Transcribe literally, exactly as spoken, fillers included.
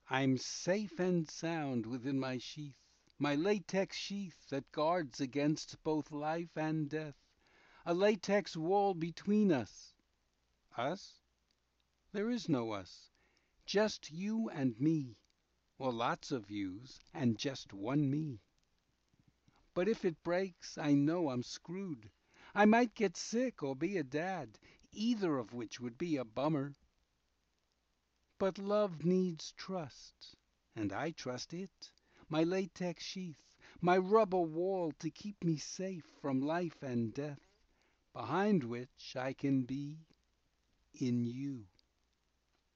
I'm safe and sound within my sheath, my latex sheath that guards against both life and death. A latex wall between us. Us? There is no us. Just you and me, or lots of yous and just one me. But if it breaks, I know I'm screwed. I might get sick or be a dad, either of which would be a bummer. But love needs trust, and I trust it, my latex sheath, my rubber wall to keep me safe from life and death, behind which I can be in you.